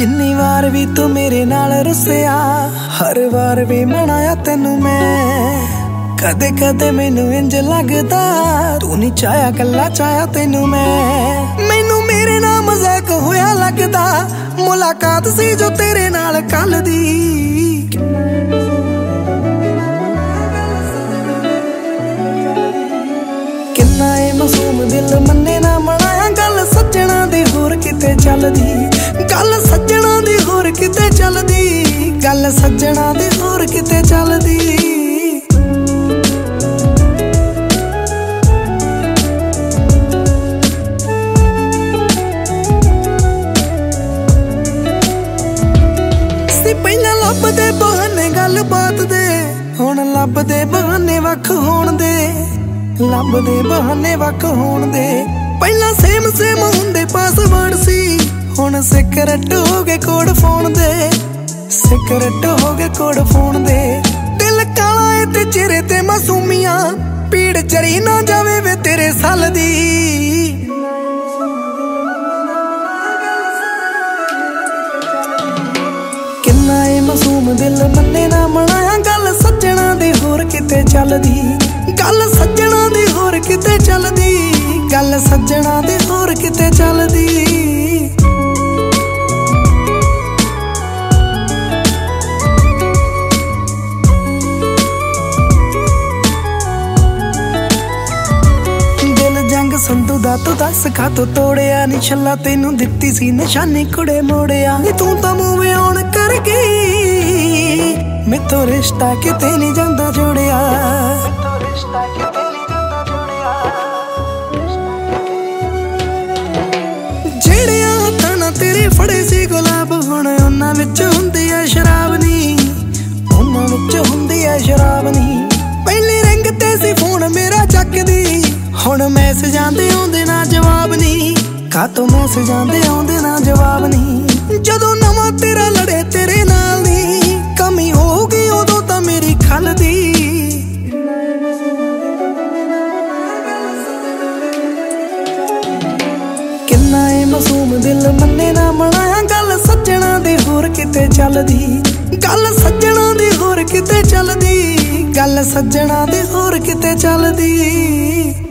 जिन्नी वार भी तू मेरे नाल रुसिया, हर वार भी मनाया तेनू मैं। कदे कदे मैनू इंज लगदा तू नहीं चाया, कल्ला चाया तेनू मैं। मैनू मेरे नाल मजाक होया लगदा, मुलाकात सी जो तेरे नाल कल दी। किन्ना ए मासूम दिल मन्ने ना मनाया, गल सज्जणा दी होर किते चलदी। गल सज्जणा दी होर किते चलदी, गल सज्जणा दी होर किते चलदी। पहला लभदे बहाने गल बात दे, हुण लभदे बहाने वख होण दे। लभदे बहाने वख होण दे, पहला सेम सेम हुंदे पासवर्ड सी, हुण सिकरट हो गए कोड फोन दे। सिकरट हो गए कोड फोन दे। दिल काला है ते चेहरे ते मासूमियां, पीड़ चरी ना जावे वे तेरे साल दी। किन्ना ए मासूम दिल मन्ने ना मनाया, गल सज्जणा दी होर किते चलदी। गल सज्जणा दी होर किते चलदी, गल सज्जणा दी होर किते चलदी। संधू दा तू दस खा तू तोड़िया नी, छल्ला तेनू दित्ती सी निशानी कुड़े मोड़िया नी। तू तां मूव ऑन कर गई, मैथों रिश्ता किते नहीं जांदा जोड़िया। जेड़िया हत्थां नाल तेरे फड़े सी गुलाब, हुण उन्हां विच हुंदी ऐ शराब नी। उन्हां विच हुंदी ऐ शराब नी। पहले रिंग ते सी फोन मेरा चकदी, हुण मैसेजां दे आउंदे ना जवाब नी। कातों मैसेजां दे आउंदे ना जवाब नी। जदों नवां तेरा लड़े तेरे नाल नी, कमी हो गई उदों तां मेरी खल दी। किन्ना ए मासूम दिल मन्ने ना मनाया, गल सज्जणा दी होर किते चलदी। गल सज्जणा दी होर किते चलदी, गल सज्जणा दी होर किते चलदी।